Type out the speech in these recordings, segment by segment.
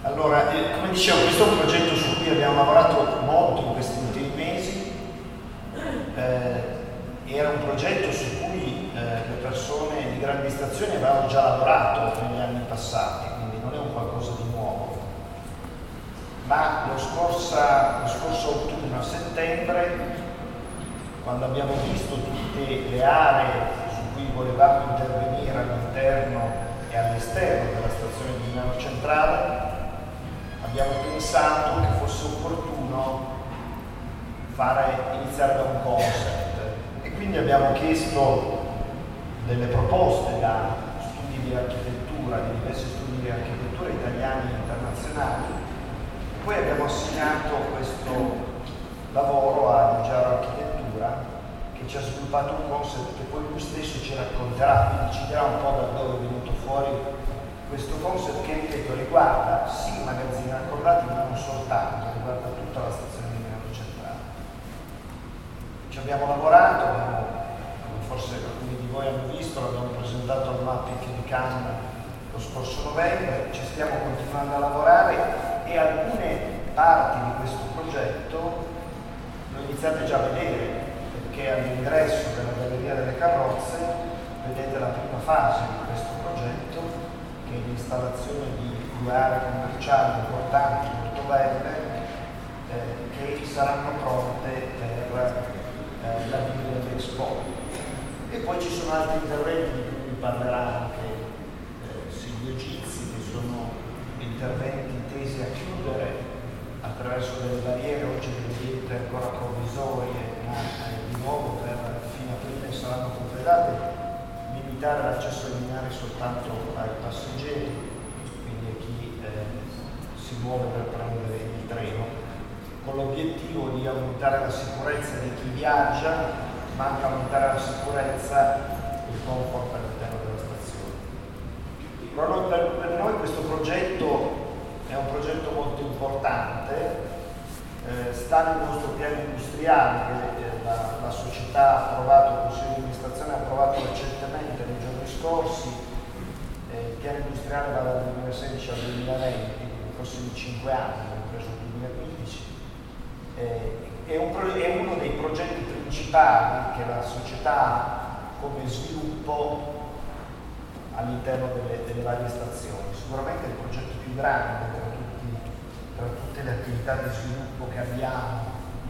Allora, come dicevo, questo è un progetto su cui abbiamo lavorato molto in questi ultimi mesi. Era un progetto su cui le persone di grandi stazioni avevano già lavorato negli anni passati, quindi non è un qualcosa di nuovo. Ma lo scorso autunno, a settembre, quando abbiamo visto tutte le aree su cui volevamo intervenire all'interno e all'esterno della stazione di Milano Centrale, abbiamo pensato che fosse opportuno iniziare da un concept, e quindi abbiamo chiesto delle proposte da studi di architettura, di diversi studi di architettura italiani e internazionali, e poi abbiamo assegnato questo lavoro a Giugiaro Architettura, che ci ha sviluppato un concept che poi lui stesso ci racconterà, quindi ci dirà un po' da dove è venuto fuori questo concept, che ripeto riguarda sì i magazzini raccordati, ma non soltanto, riguarda tutta la stazione di Milano Centrale. Ci abbiamo lavorato, come forse alcuni di voi hanno visto, l'abbiamo presentato al Mapping di Cannes lo scorso novembre, ci stiamo continuando a lavorare e alcune parti di questo progetto lo iniziate già a vedere, perché all'ingresso della Galleria delle Carrozze vedete la prima fase di questo progetto, che è l'installazione di 2 aree commerciali importanti, molto belle, che saranno pronte per l'avvio dell'Expo. E poi ci sono altri interventi di cui vi parlerà anche Silvio Gizzi, che sono interventi tesi a chiudere attraverso delle barriere, oggi le vedete ancora provvisorie, ma di nuovo per fino a aprile saranno completate, limitare l'accesso ai binari soltanto ai passeggeri, quindi a chi si muove per prendere il treno, con l'obiettivo di aumentare la sicurezza di chi viaggia, ma anche aumentare la sicurezza e il comfort all'interno della stazione. Per noi questo progetto è un progetto molto importante, sta nel nostro piano industriale che la società ha approvato, il Consiglio di amministrazione ha approvato recentemente nei giorni scorsi. Il piano industriale va dal 2016 al 2020, quindi nei prossimi 5 anni, abbiamo preso il 2015. È uno dei progetti principali che la società ha come sviluppo all'interno delle varie stazioni. Sicuramente è il progetto più grande tra tutte le attività di sviluppo che abbiamo,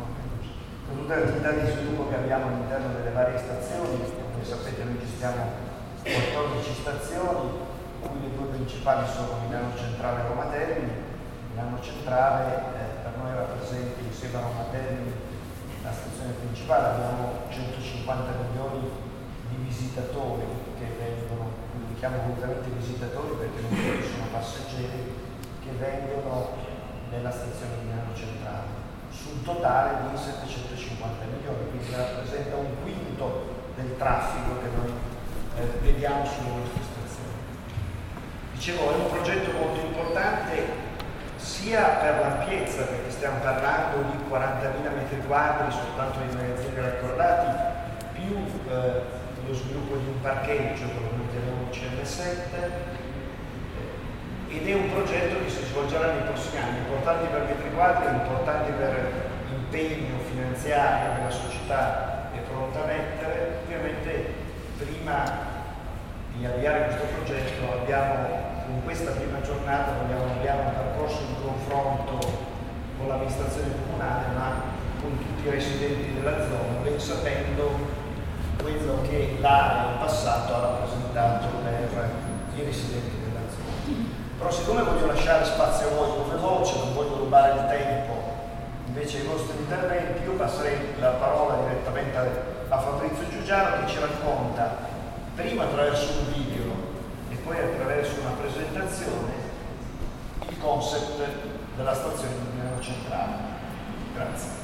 all'interno delle varie stazioni. Come sapete noi gestiamo 14 stazioni, cui le 2 principali sono Milano Centrale e Roma Termini. Milano Centrale per noi rappresenta, insieme a Roma Termini, la stazione principale. Abbiamo 150 milioni di visitatori che vengono, li chiamo volutamente visitatori perché non tutti sono passeggeri, che vengono nella stazione di Milano Centrale, su un totale di 750 milioni, quindi rappresenta un quinto del traffico che noi vediamo sulle nostre stazioni. Dicevo, è un progetto molto importante sia per l'ampiezza, perché stiamo parlando di 40.000 metri quadri soltanto nei magazzini raccordati, più lo sviluppo di un parcheggio dove metteremo il CM7, ed è un progetto che si svolgerà nei prossimi anni, importante per metri quadri, importante per impegno finanziario che la società è pronta a mettere. Ovviamente prima di avviare questo progetto con questa prima giornata vogliamo avviare un percorso di confronto con l'amministrazione comunale, ma con tutti i residenti della zona, ben sapendo quello che l'area in passato ha rappresentato per i residenti della zona. Però siccome voglio lasciare spazio a voi come voce, non voglio rubare il tempo invece ai vostri interventi, io passerei la parola direttamente a Fabrizio Giugiaro, che ci racconta prima attraverso un video e poi attraverso una presentazione il concept della stazione di Milano Centrale. Grazie.